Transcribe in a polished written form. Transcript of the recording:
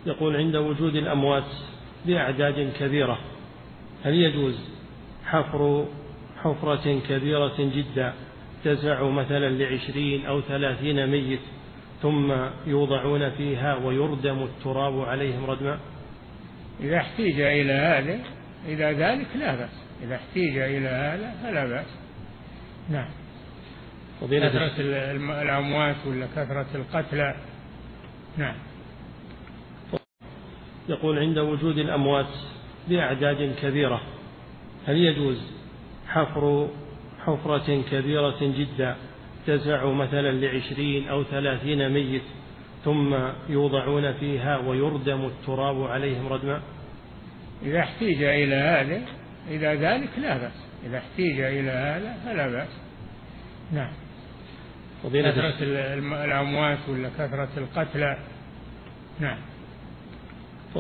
يقول عند وجود الأموات بأعداد كبيرة هل يجوز حفر حفرة كبيرة جدا تسع مثلا ل20 أو 30 ميت ثم يوضعون فيها ويردم التراب عليهم ردما؟ إذا احتيج إلى هذا، إلى ذلك لا بأس، إذا احتيج إلى هذا فلا بأس. نعم. كثرة الأموات ولا كثرة القتلى. نعم. يقول عند وجود الأموات بأعداد كبيرة هل يجوز حفر حفرة كبيرة جدا تسع مثلا ل20 أو 30 ميت ثم يوضعون فيها ويردم التراب عليهم ردما؟ إذا احتيج إلى هذا، إلى ذلك لا بأس، إذا احتيج إلى هذا فلا بأس. نعم. كثرة الأموات ولا كثرة القتلى. نعم.